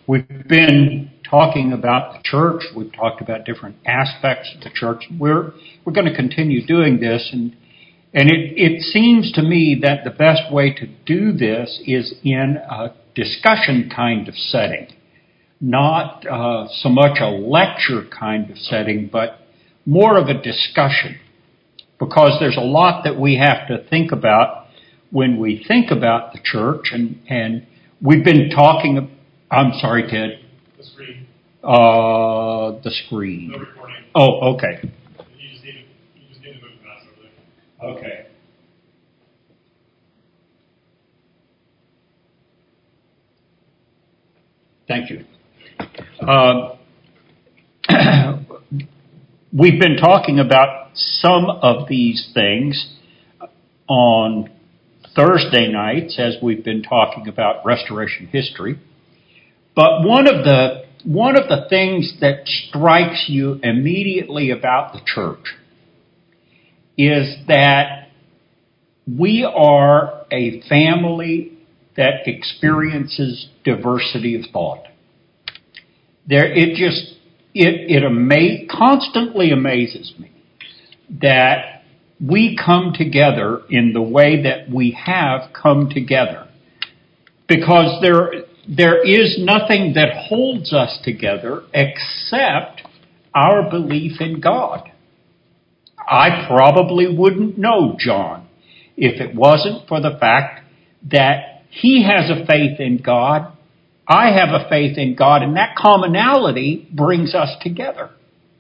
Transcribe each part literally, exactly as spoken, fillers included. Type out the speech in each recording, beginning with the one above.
We've been talking about the church. We've talked about different aspects of the church. We're we're going to continue doing this, and and it, it seems to me that the best way to do this is in a discussion kind of setting, not uh, so much a lecture kind of setting, but more of a discussion, because there's a lot that we have to think about when we think about the church, and, and we've been talking. I'm sorry, Ted. The screen. Uh, the screen. No recording. Oh, okay. You just need to, you just need to move the mouse over there. Okay. Thank you. Uh, we've been talking about some of these things on Thursday nights as we've been talking about restoration history. But one of the one of the things that strikes you immediately about the church is that we are a family that experiences diversity of thought. There, it just it it ama- constantly amazes me that we come together in the way that we have come together, because there there is nothing that holds us together except our belief in God. I probably wouldn't know John if it wasn't for the fact that he has a faith in God, I have a faith in God, and that commonality brings us together.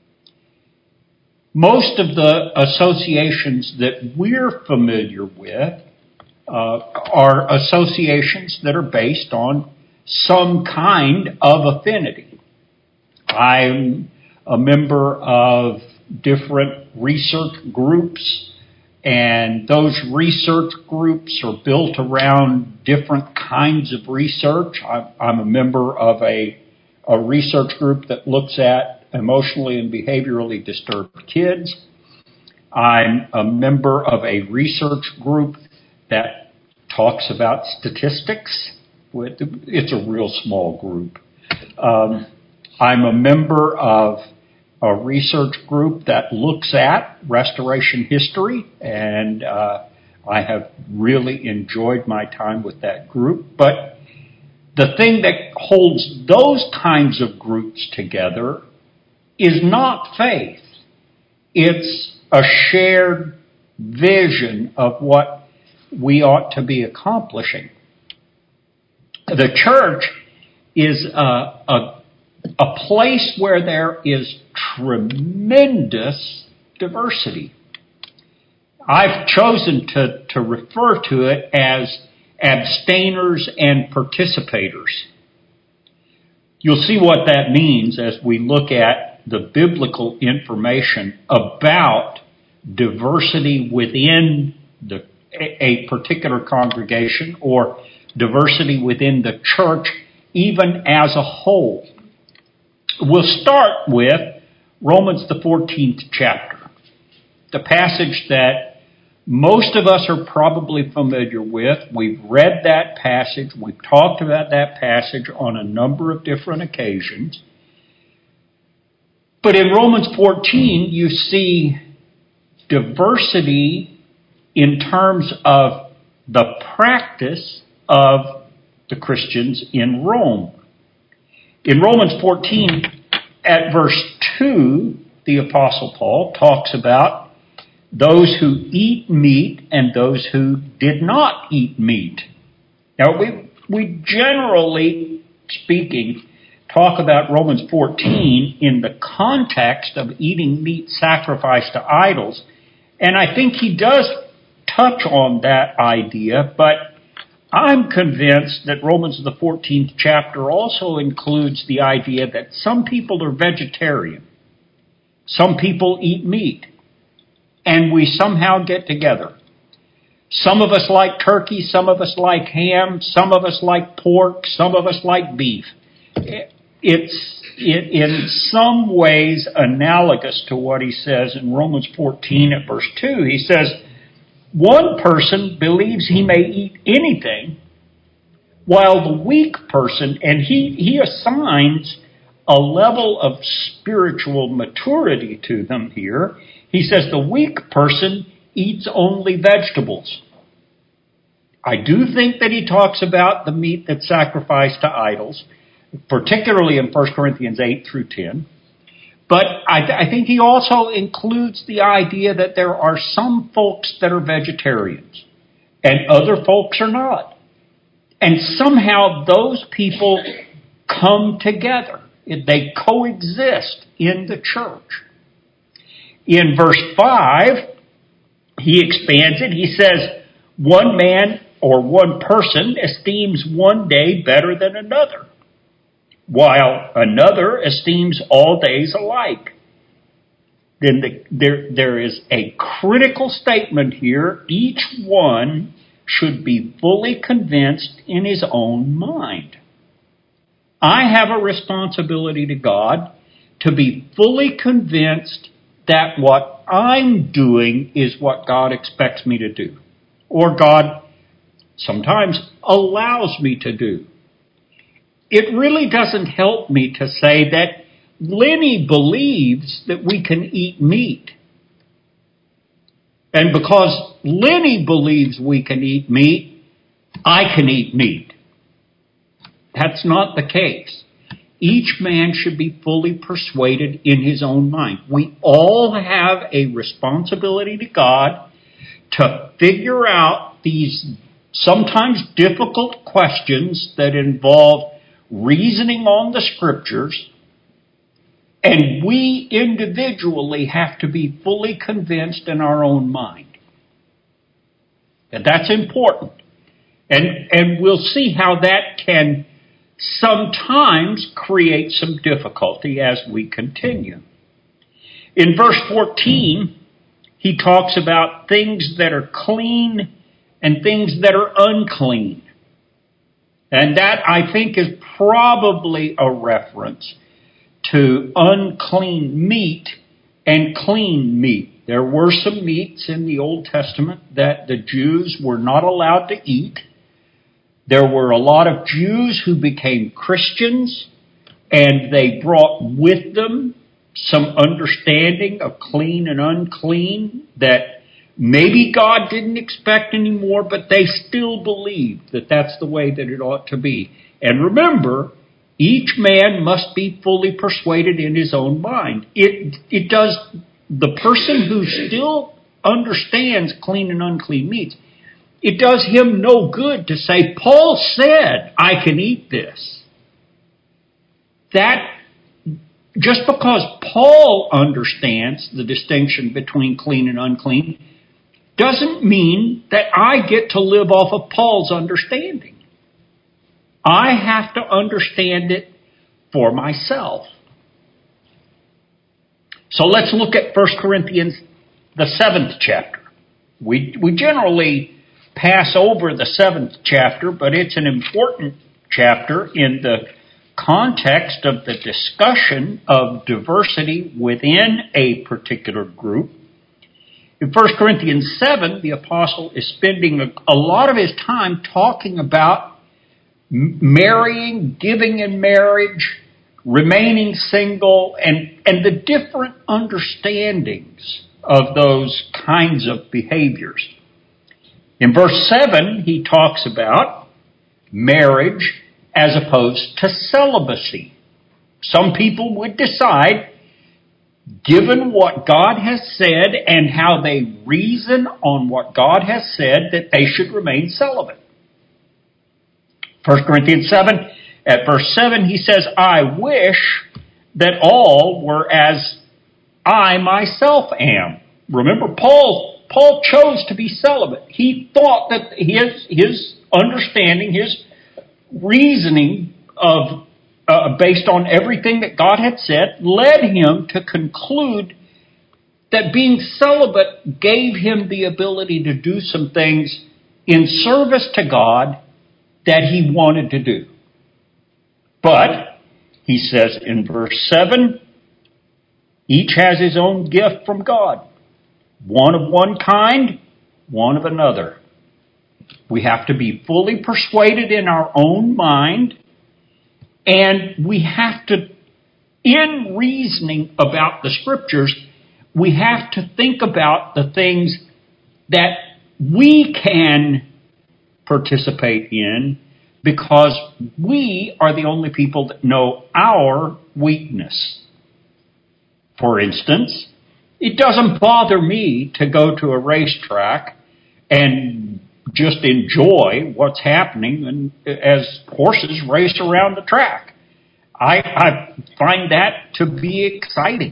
Most of the associations that we're familiar with uh, are associations that are based on some kind of affinity. I'm a member of different research groups, and those research groups are built around different kinds of research. I'm a member of a, a research group that looks at emotionally and behaviorally disturbed kids. I'm a member of a research group that talks about statistics. It's a real small group. Um, I'm a member of a research group that looks at restoration history, and uh, I have really enjoyed my time with that group. But the thing that holds those kinds of groups together is not faith. It's a shared vision of what we ought to be accomplishing. The church is a, a, a place where there is tremendous diversity. I've chosen to, to refer to it as abstainers and participators. You'll see what that means as we look at the biblical information about diversity within the, a particular congregation, or diversity within the church, even as a whole. We'll start with Romans, the fourteenth chapter, the passage that most of us are probably familiar with. We've read that passage. We've talked about that passage on a number of different occasions. But in Romans fourteen, you see diversity in terms of the practice of the Christians in Rome. In Romans fourteen, at verse two, the Apostle Paul talks about those who eat meat and those who did not eat meat. Now, we, we generally speaking talk about Romans fourteen in the context of eating meat sacrificed to idols, and I think he does touch on that idea, but I'm convinced that Romans, the fourteenth chapter, also includes the idea that some people are vegetarian. Some people eat meat. And we somehow get together. Some of us like turkey. Some of us like ham. Some of us like pork. Some of us like beef. It's it, in some ways analogous to what he says in Romans fourteen at verse two. He says, one person believes he may eat anything, while the weak person, and he, he assigns a level of spiritual maturity to them here. He says the weak person eats only vegetables. I do think that he talks about the meat that's sacrificed to idols, particularly in First Corinthians eight through ten. But I, th- I think he also includes the idea that there are some folks that are vegetarians and other folks are not. And somehow those people come together. They coexist in the church. In verse five, he expands it. He says, one man or one person esteems one day better than another, while another esteems all days alike. Then the, there, there is a critical statement here. Each one should be fully convinced in his own mind. I have a responsibility to God to be fully convinced that what I'm doing is what God expects me to do, or God sometimes allows me to do. It really doesn't help me to say that Lenny believes that we can eat meat. And because Lenny believes we can eat meat, I can eat meat. That's not the case. Each man should be fully persuaded in his own mind. We all have a responsibility to God to figure out these sometimes difficult questions that involve reasoning on the Scriptures, and we individually have to be fully convinced in our own mind. And that's important. And, and we'll see how that can sometimes create some difficulty as we continue. In verse fourteen, he talks about things that are clean and things that are unclean. And that, I think, is probably a reference to unclean meat and clean meat. There were some meats in the Old Testament that the Jews were not allowed to eat. There were a lot of Jews who became Christians, and they brought with them some understanding of clean and unclean that maybe God didn't expect anymore, but they still believed that that's the way that it ought to be. And remember, each man must be fully persuaded in his own mind. It, it does, the person who still understands clean and unclean meats, it does him no good to say, Paul said I can eat this. That, just because Paul understands the distinction between clean and unclean, doesn't mean that I get to live off of Paul's understanding. I have to understand it for myself. So let's look at First Corinthians, the seventh chapter. We, we generally pass over the seventh chapter, but it's an important chapter in the context of the discussion of diversity within a particular group. In First Corinthians seven, the apostle is spending a, a lot of his time talking about marrying, giving in marriage, remaining single, and, and the different understandings of those kinds of behaviors. In verse seven, he talks about marriage as opposed to celibacy. Some people would decide, given what God has said and how they reason on what God has said, that they should remain celibate. First Corinthians seven, at verse seven, he says, I wish that all were as I myself am. Remember, Paul Paul chose to be celibate. He thought that his, his understanding, his reasoning of uh, based on everything that God had said, led him to conclude that being celibate gave him the ability to do some things in service to God that he wanted to do. But, he says in verse seven, each has his own gift from God. One of one kind, one of another. We have to be fully persuaded in our own mind. And we have to, in reasoning about the Scriptures, we have to think about the things that we can participate in, because we are the only people that know our weakness. For instance, it doesn't bother me to go to a racetrack and just enjoy what's happening and as horses race around the track. I, I find that to be exciting.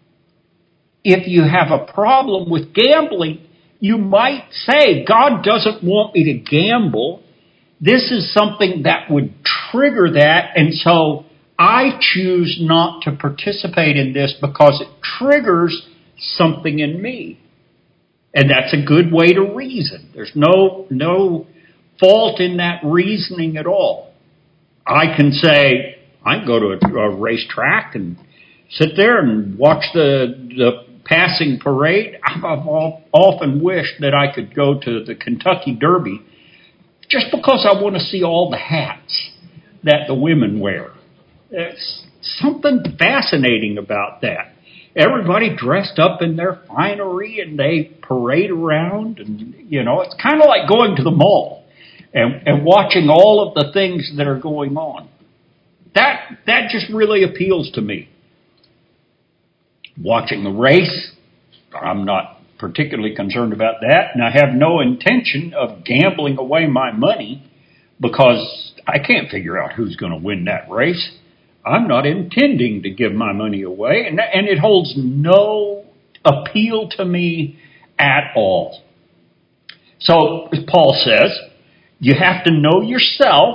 If you have a problem with gambling, you might say, God doesn't want me to gamble. This is something that would trigger that, and so I choose not to participate in this because it triggers something in me. And that's a good way to reason. There's no, no fault in that reasoning at all. I can say, I can go to a, a racetrack and sit there and watch the, the passing parade. I've often wished that I could go to the Kentucky Derby just because I want to see all the hats that the women wear. There's something fascinating about that. Everybody dressed up in their finery and they parade around, and you know, it's kind of like going to the mall and, and watching all of the things that are going on. That that just really appeals to me. Watching the race, I'm not particularly concerned about that, and I have no intention of gambling away my money because I can't figure out who's going to win that race. I'm not intending to give my money away, and, and it holds no appeal to me at all. So, as Paul says, you have to know yourself.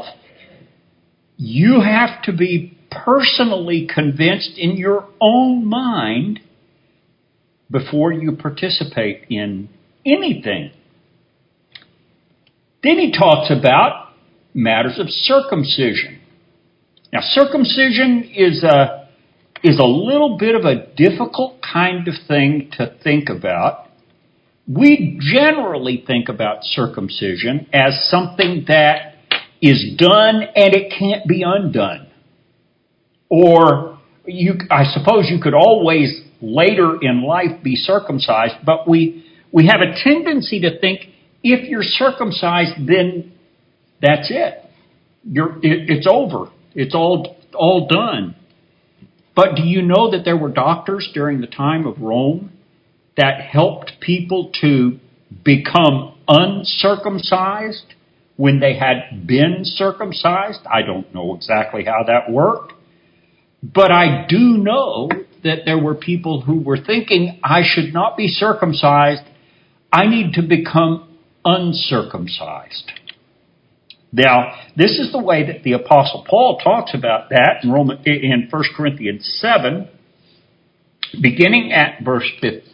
You have to be personally convinced in your own mind before you participate in anything. Then he talks about matters of circumcision. Now, circumcision is a, is a little bit of a difficult kind of thing to think about. We generally think about circumcision as something that is done and it can't be undone. Or, you, I suppose you could always later in life be circumcised, but we, we have a tendency to think if you're circumcised, then that's it. You're, it it's over. It's all all done. But do you know that there were doctors during the time of Rome that helped people to become uncircumcised when they had been circumcised? I don't know exactly how that worked. But I do know that there were people who were thinking, I should not be circumcised. I need to become uncircumcised. Now, this is the way that the Apostle Paul talks about that in Roman, in First Corinthians seven, beginning at verse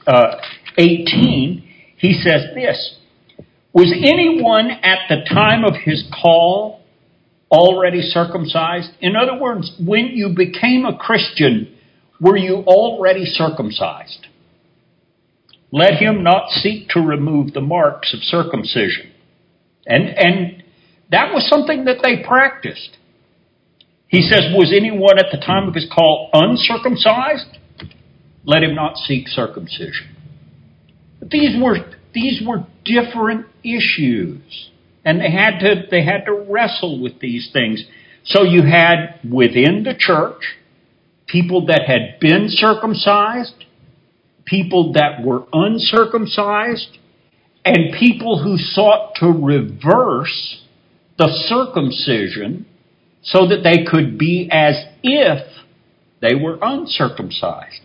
eighteen. He says this: was anyone at the time of his call already circumcised? In other words, when you became a Christian, were you already circumcised? Let him not seek to remove the marks of circumcision. And, and that was something that they practiced. He says, was anyone at the time of his call uncircumcised? Let him not seek circumcision. But these were, these were different issues. And they had to, they had to wrestle with these things. So you had within the church people that had been circumcised, people that were uncircumcised, and people who sought to reverse the circumcision so that they could be as if they were uncircumcised.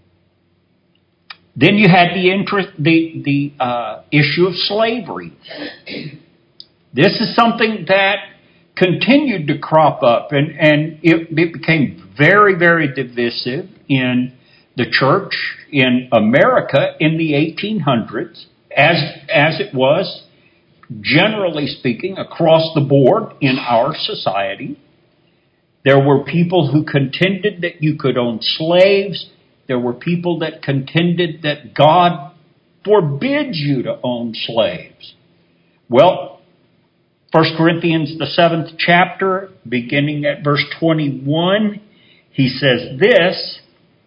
Then you had the interest, the the uh, issue of slavery. This is something that continued to crop up, and, and it, it became very, very divisive in the church in America in the eighteen hundreds, as as it was, generally speaking, across the board in our society. There were people who contended that you could own slaves. There were people that contended that God forbids you to own slaves. Well, First Corinthians, the seventh chapter, beginning at verse twenty-one, he says this.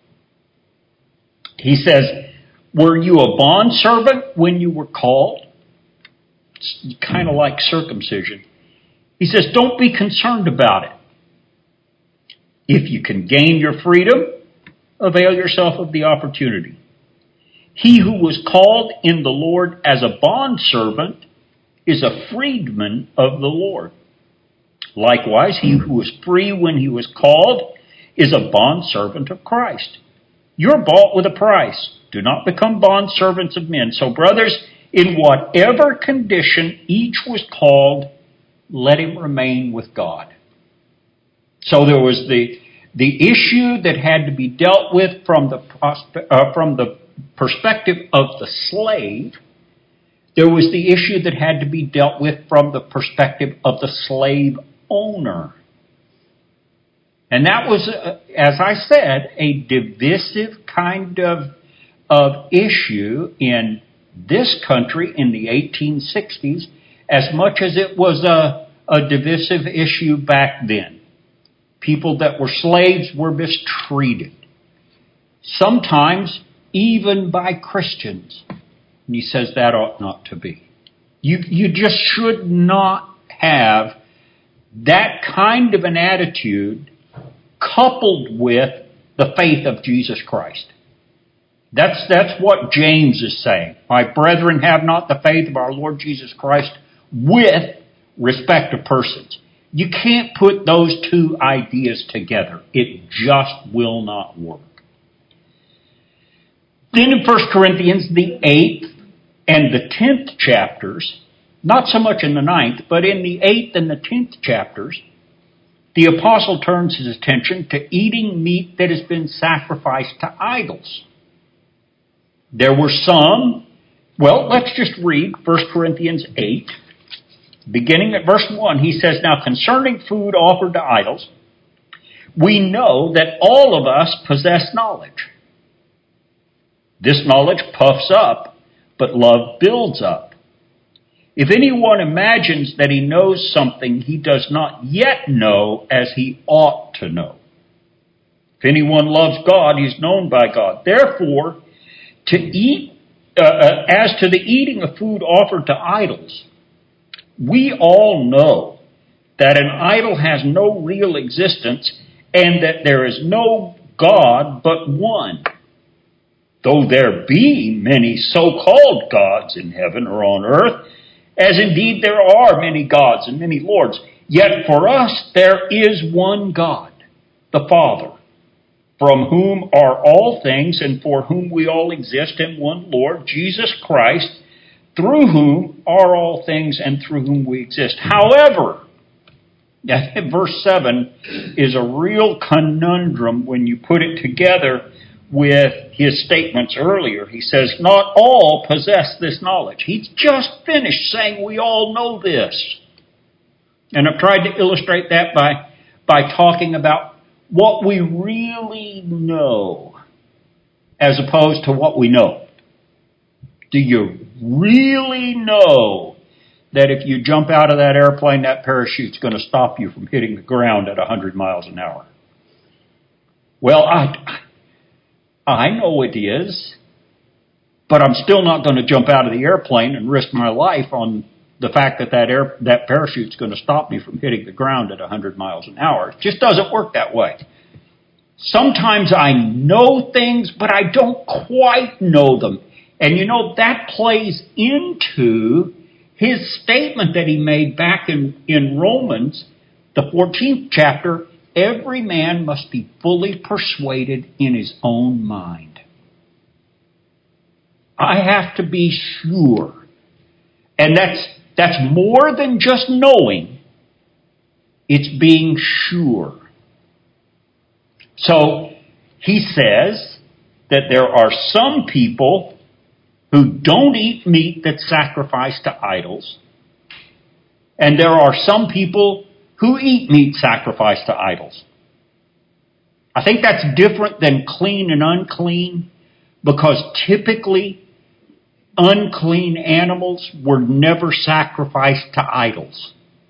He says, were you a bondservant when you were called? It's kind of like circumcision. He says, don't be concerned about it. If you can gain your freedom, avail yourself of the opportunity. He who was called in the Lord as a bondservant is a freedman of the Lord. Likewise, he who was free when he was called is a bondservant of Christ. You're bought with a price. Do not become bondservants of men. So, brothers, in whatever condition each was called, let him remain with God. So there was the the issue that had to be dealt with from the uh, from the perspective of the slave. There was the issue that had to be dealt with from the perspective of the slave owner. And that was, uh, as I said, a divisive kind of, of issue in this country in the eighteen sixties, as much as it was a, a divisive issue back then. People that were slaves were mistreated. Sometimes even by Christians. And he says that ought not to be. You, you just should not have that kind of an attitude coupled with the faith of Jesus Christ. That's, that's what James is saying. My brethren, have not the faith of our Lord Jesus Christ with respect to persons. You can't put those two ideas together. It just will not work. Then in First Corinthians, the eighth and the tenth chapters, not so much in the ninth, but in the eighth and the tenth chapters, the apostle turns his attention to eating meat that has been sacrificed to idols. There were some, well, let's just read First Corinthians eight, beginning at verse one. He says, now concerning food offered to idols, we know that all of us possess knowledge. This knowledge puffs up, but love builds up. If anyone imagines that he knows something he does not yet know as he ought to know. If anyone loves God, he is known by God. Therefore, to eat, uh, uh, as to the eating of food offered to idols, we all know that an idol has no real existence and that there is no God but one. Though there be many so-called gods in heaven or on earth, as indeed there are many gods and many lords, yet for us there is one God, the Father, from whom are all things and for whom we all exist, and one Lord, Jesus Christ, through whom are all things and through whom we exist. However, verse seven is a real conundrum when you put it together with his statements earlier. He says, not all possess this knowledge. He's just finished saying we all know this. And I've tried to illustrate that by, by talking about what we really know as opposed to what we know. Do you really know that if you jump out of that airplane, that parachute's going to stop you from hitting the ground at one hundred miles an hour? Well, I... I know it is, but I'm still not going to jump out of the airplane and risk my life on the fact that that, air, that parachute's going to stop me from hitting the ground at one hundred miles an hour. It just doesn't work that way. Sometimes I know things, but I don't quite know them. And you know, that plays into his statement that he made back in, in Romans, the fourteenth chapter. Every man must be fully persuaded in his own mind. I have to be sure. And that's, that's more than just knowing. It's being sure. So he says that there are some people who don't eat meat that's sacrificed to idols. And there are some people who eat meat sacrificed to idols. I think that's different than clean and unclean, because typically unclean animals were never sacrificed to idols.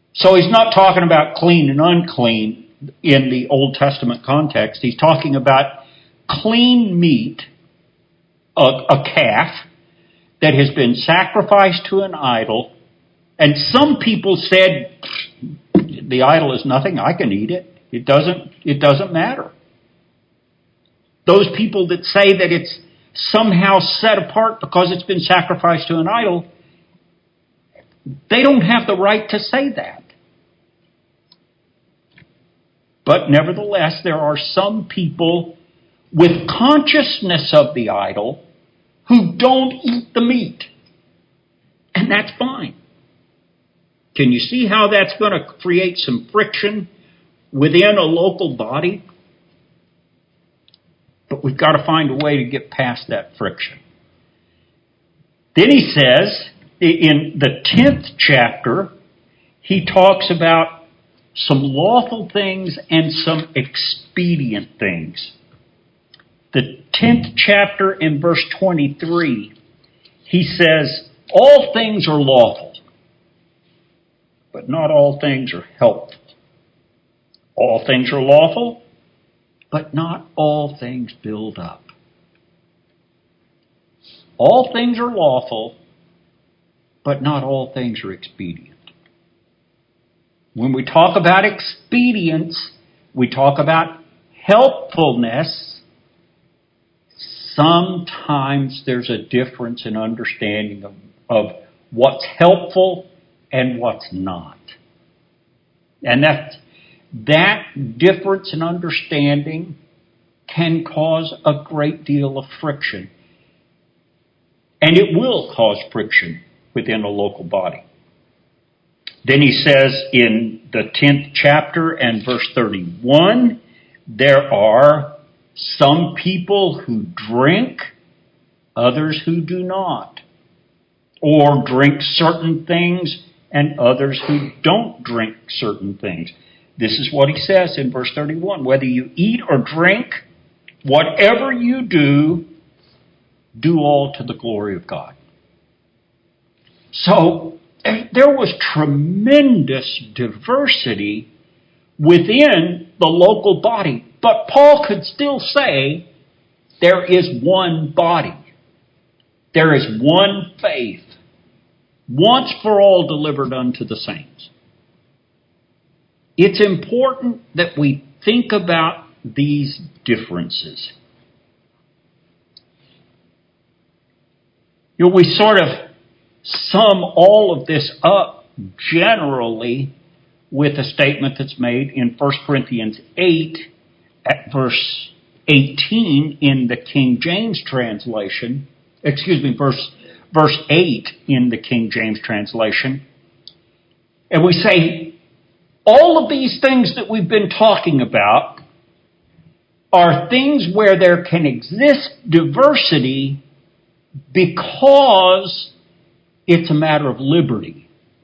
So he's not talking about clean and unclean in the Old Testament context. He's talking about clean meat, a, a calf that has been sacrificed to an idol. And some people said, the idol is nothing, I can eat it. It doesn't, it doesn't matter. Those people that say that it's somehow set apart because it's been sacrificed to an idol, they don't have the right to say that. But nevertheless, there are some people with consciousness of the idol who don't eat the meat. And that's fine. Can you see how that's going to create some friction within a local body? But we've got to find a way to get past that friction. Then he says, in the tenth chapter, he talks about some lawful things and some expedient things. The tenth chapter in verse twenty-three, he says, all things are lawful, but not all things are helpful. All things are lawful, but not all things build up. All things are lawful, but not all things are expedient. When we talk about expedience, we talk about helpfulness. Sometimes there's a difference in understanding of, of what's helpful and what's not. And that, that difference in understanding can cause a great deal of friction. And it will cause friction within a local body. Then he says in the tenth chapter and verse thirty-one, there are some people who drink, others who do not. Or drink certain things and others who don't drink certain things. This is what he says in verse thirty-one. Whether you eat or drink, whatever you do, do all to the glory of God. So there was tremendous diversity within the local body. But Paul could still say there is one body. There is one faith, once for all delivered unto the saints. It's important that we think about these differences. You know, we sort of sum all of this up generally with a statement that's made in First Corinthians eight at verse eighteen in the King James translation. Excuse me, verse, verse eight in the King James translation. And we say, all of these things that we've been talking about are things where there can exist diversity because it's a matter of liberty.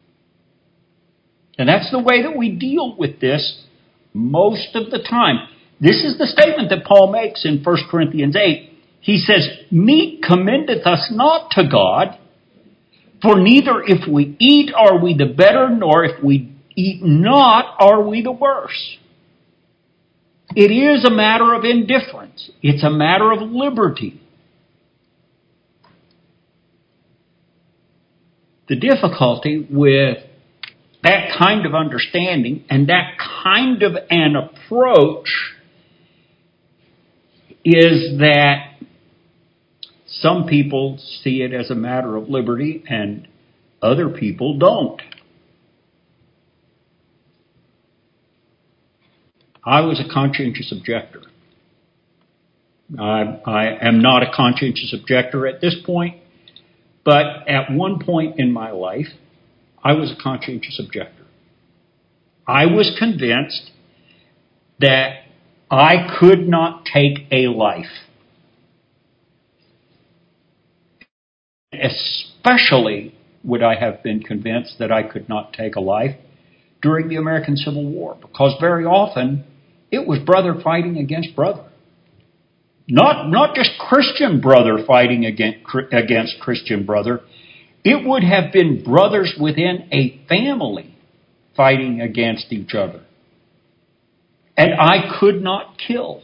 And that's the way that we deal with this most of the time. This is the statement that Paul makes in First Corinthians eight. He says, meat commendeth us not to God, for neither if we eat are we the better, nor if we eat not are we the worse. It is a matter of indifference. It's a matter of liberty. The difficulty with that kind of understanding and that kind of an approach is that some people see it as a matter of liberty and other people don't. I was a conscientious objector. I, I am not a conscientious objector at this point, but at one point in my life, I was a conscientious objector. I was convinced that I could not take a life. Especially would I have been convinced that I could not take a life during the American Civil War, because very often it was brother fighting against brother. Not, not just Christian brother fighting against, against Christian brother. It would have been brothers within a family fighting against each other. And I could not kill.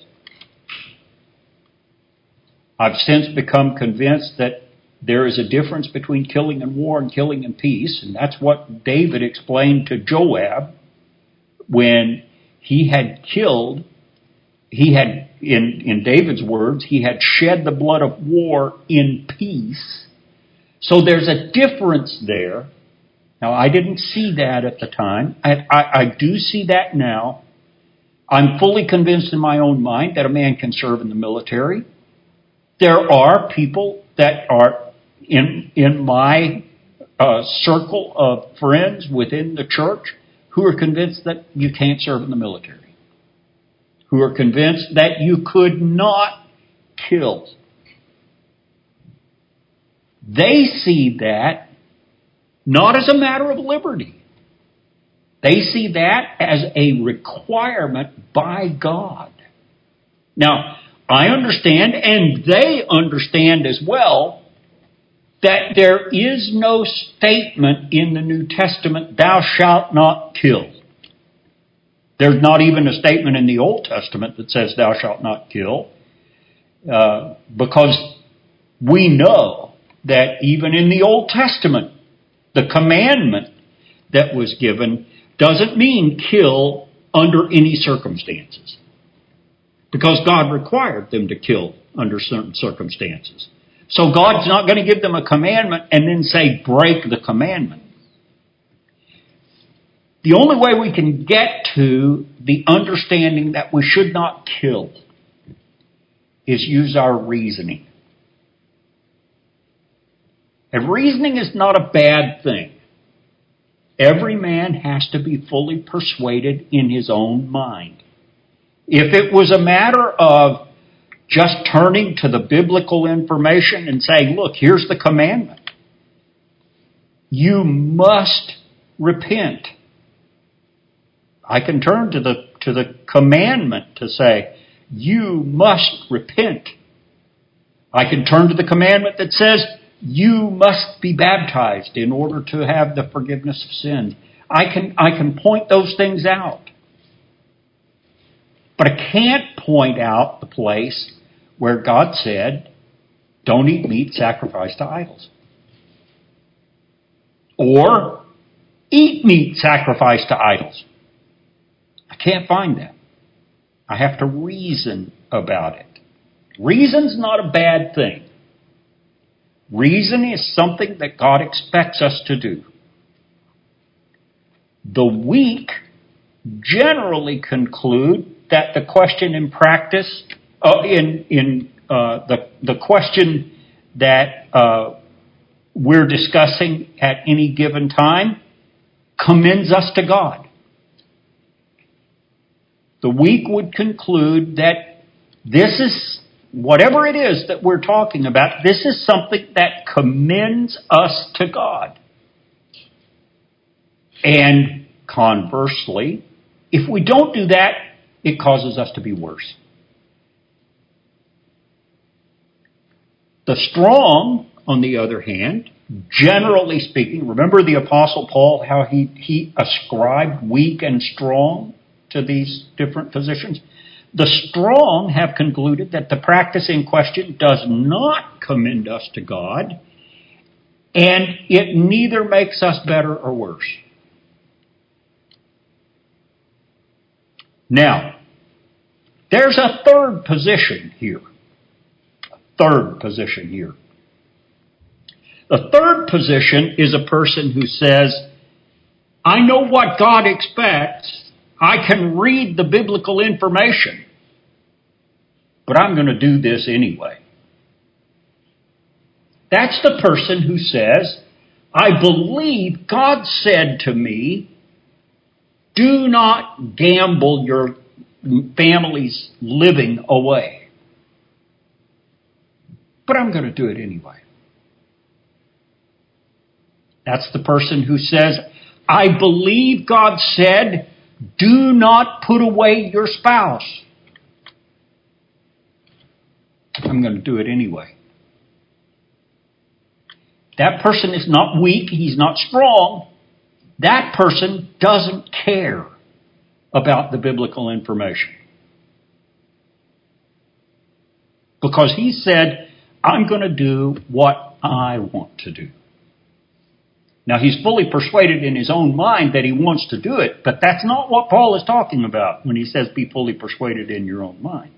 I've since become convinced that there is a difference between killing in war and killing in peace, and that's what David explained to Joab when he had killed, he had, in, in David's words, he had shed the blood of war in peace. So there's a difference there. Now, I didn't see that at the time. I, I, I do see that now. I'm fully convinced in my own mind that a man can serve in the military. There are people that are in, in my uh, circle of friends within the church who are convinced that you can't serve in the military, who are convinced that you could not kill. They see that not as a matter of liberty. They see that as a requirement by God. Now, I understand, and they understand as well, that there is no statement in the New Testament, thou shalt not kill. There's not even a statement in the Old Testament that says thou shalt not kill, uh, because we know that even in the Old Testament, the commandment that was given doesn't mean kill under any circumstances, because God required them to kill under certain circumstances. So God's not going to give them a commandment and then say, break the commandment. The only way we can get to the understanding that we should not kill is use our reasoning. And reasoning is not a bad thing. Every man has to be fully persuaded in his own mind. If it was a matter of just turning to the biblical information and saying, look, here's the commandment. You must repent. I can turn to the to the commandment to say, you must repent. I can turn to the commandment that says, you must be baptized in order to have the forgiveness of sins. I can I can point those things out. But I can't point out the place where God said, don't eat meat sacrificed to idols. Or eat meat sacrificed to idols. I can't find that. I have to reason about it. Reason's not a bad thing. Reason is something that God expects us to do. The weak generally conclude that the question in practice, uh, in in uh, the the question that uh, we're discussing at any given time commends us to God. The weak would conclude that this is, whatever it is that we're talking about, this is something that commends us to God. And conversely, if we don't do that, it causes us to be worse. The strong, on the other hand, generally speaking, remember the Apostle Paul, how he, he ascribed weak and strong to these different positions? The strong have concluded that the practice in question does not commend us to God, and it neither makes us better or worse. Now, there's a third position here. A third position here. The third position is a person who says, I know what God expects. I can read the biblical information, but I'm going to do this anyway. That's the person who says, I believe God said to me, do not gamble your family's living away. But I'm going to do it anyway. That's the person who says, I believe God said, do not put away your spouse. I'm going to do it anyway. That person is not weak, he's not strong, that person doesn't care about the biblical information. Because he said, I'm going to do what I want to do. Now, he's fully persuaded in his own mind that he wants to do it, but that's not what Paul is talking about when he says be fully persuaded in your own mind.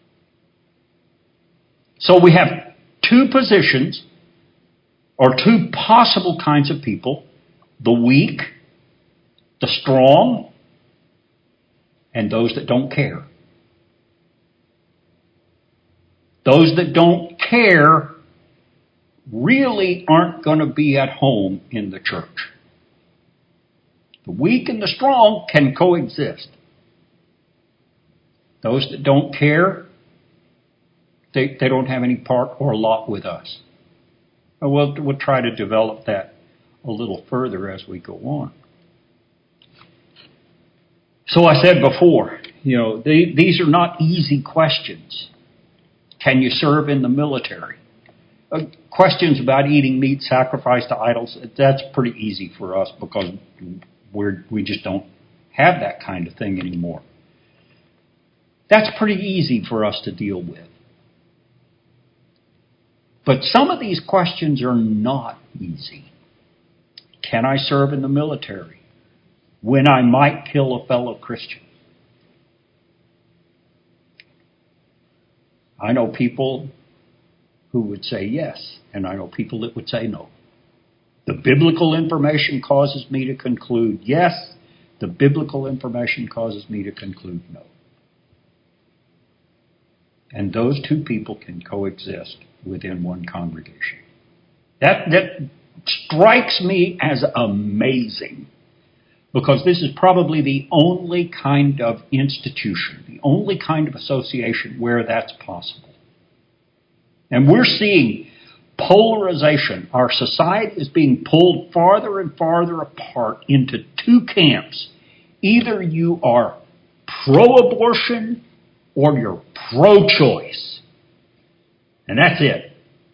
So we have two positions, or two possible kinds of people: the weak, the strong, and those that don't care. Those that don't care really aren't going to be at home in the church. The weak and the strong can coexist. Those that don't care, they, they don't have any part or lot with us. And we'll, we'll try to develop that a little further as we go on. So I said before, you know, they, these are not easy questions. Can you serve in the military? Uh, questions about eating meat sacrificed to idols, that's pretty easy for us because we're, we just don't have that kind of thing anymore. That's pretty easy for us to deal with. But some of these questions are not easy. Can I serve in the military when I might kill a fellow Christian? I know people who would say yes, and I know people that would say no. The biblical information causes me to conclude yes. The biblical information causes me to conclude no. And those two people can coexist within one congregation. That, that strikes me as amazing, because this is probably the only kind of institution, the only kind of association where that's possible. And we're seeing polarization. Our society is being pulled farther and farther apart into two camps. Either you are pro-abortion or you're pro-choice. And that's it.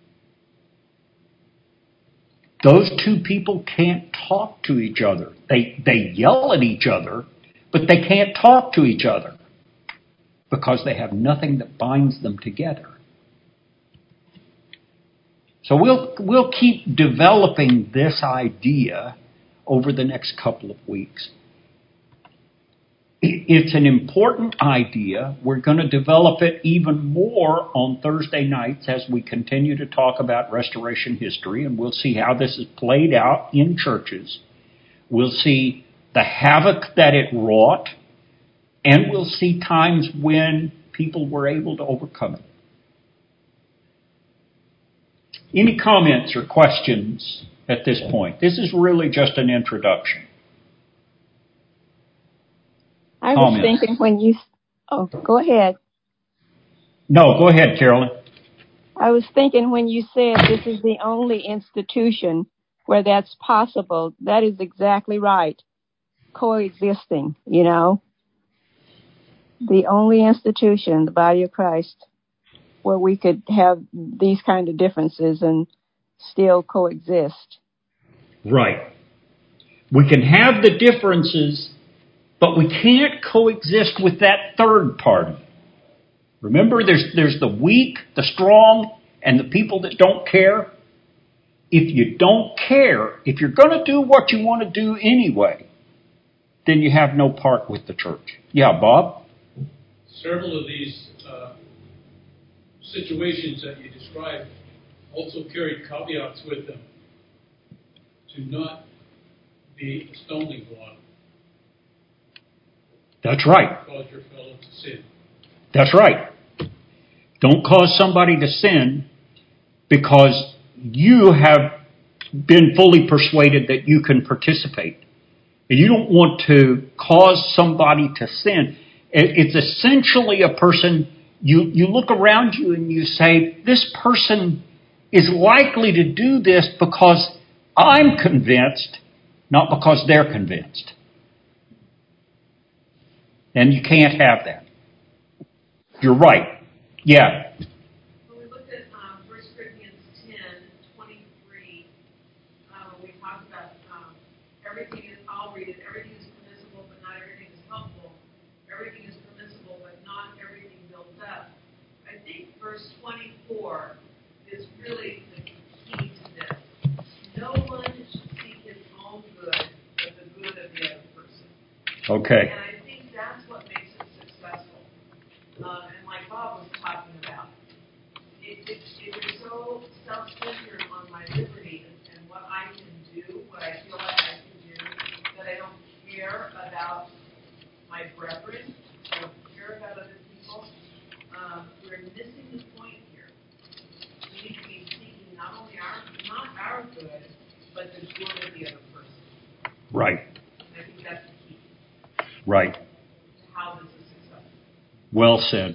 Those two people can't talk to each other. They, they yell at each other, but they can't talk to each other because they have nothing that binds them together. So we'll, we'll keep developing this idea over the next couple of weeks. It's an important idea. We're going to develop it even more on Thursday nights as we continue to talk about restoration history, and we'll see how this is played out in churches. We'll see the havoc that it wrought, and we'll see times when people were able to overcome it. Any comments or questions at this point? This is really just an introduction. I was Comments. thinking when you... Oh, go ahead. No, go ahead, Carolyn. I was thinking when you said this is the only institution where that's possible, that is exactly right. Coexisting, you know. The only institution, the body of Christ, where we could have these kind of differences and still coexist. Right. We can have the differences, but we can't coexist with that third party. Remember, there's there's the weak, the strong, and the people that don't care. If you don't care, if you're going to do what you want to do anyway, then you have no part with the church. Yeah, Bob? Several of these uh, situations that you described also carry caveats with them to not be a stumbling block. That's right. Cause your fellow to sin. That's right. Don't cause somebody to sin because you have been fully persuaded that you can participate. And you don't want to cause somebody to sin. It's essentially a person, you, you look around you and you say, this person is likely to do this because I'm convinced, not because they're convinced. And you can't have that. You're right. Yeah. When we looked at um, First Corinthians ten twenty-three, uh, we talked about um, everything is all Okay. And I think that's what makes it successful. Um, and like Bob was talking about, it, it, it is so self-centered on my liberty and, and what I can do, what I feel like I can do, that I don't care about my brethren, I don't care about other people. Um, we're missing the point here. We need to be seeking not only our, not our good, but the good of the other person. Right. And I think that's the key. Right. To how this is successful. Well said.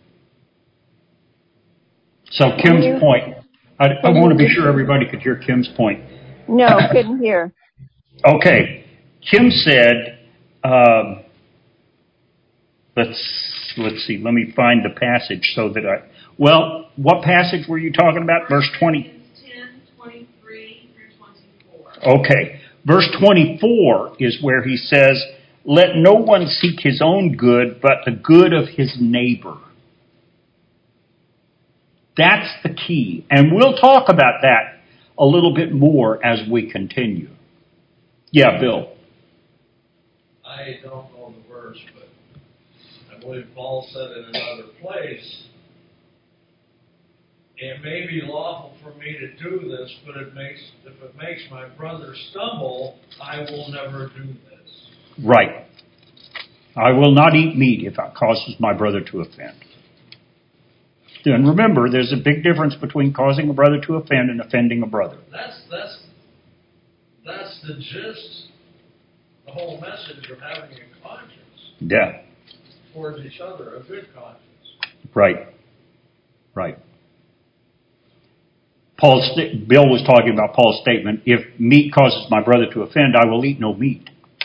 So Kim's you, point. I, I want to be sure everybody could hear Kim's point. No, couldn't hear. Okay. Kim said, um, let's let's see, let me find the passage so that I, well, what passage were you talking about? Verse twenty? ten, twenty-three through twenty-four. Okay. Verse twenty-four is where he says, let no one seek his own good, but the good of his neighbor. That's the key. And we'll talk about that a little bit more as we continue. Yeah, Bill. I don't know the verse, but I believe Paul said in another place, it may be lawful for me to do this, but it makes if it makes my brother stumble, I will never do this. Right. I will not eat meat if it causes my brother to offend. And remember, there's a big difference between causing a brother to offend and offending a brother. That's that's that's the gist, the whole message of having a conscience. Yeah. Towards each other, a good conscience. Right. Right. Paul's Bill was talking about Paul's statement, if meat causes my brother to offend, I will eat no meat.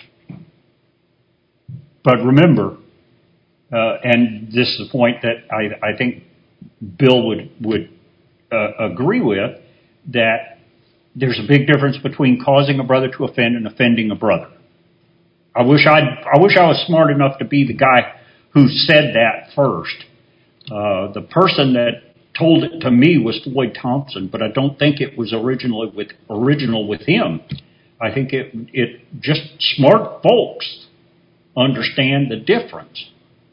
But remember, uh, and this is a point that I, I think Bill would, would uh, agree with, that there's a big difference between causing a brother to offend and offending a brother. I wish I'd, I wish I was smart enough to be the guy who said that first. Uh, the person that told it to me was Floyd Thompson, but I don't think it was originally with original with him. I think it it just smart folks understand the difference.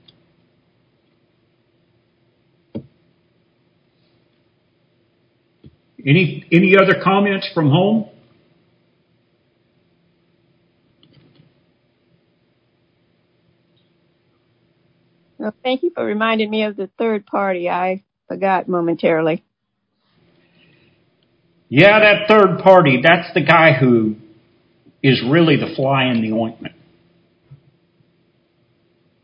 Any any other comments from home? Well, thank you for reminding me of the third party. I forgot momentarily. Yeah, that third party, that's the guy who is really the fly in the ointment.